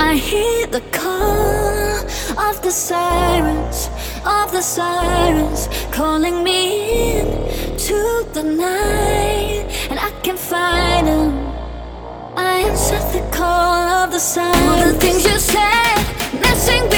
I hear the call of the sirens calling me in to the night, and I can't find them. I answer the call of the sirens. All the things you said, messing with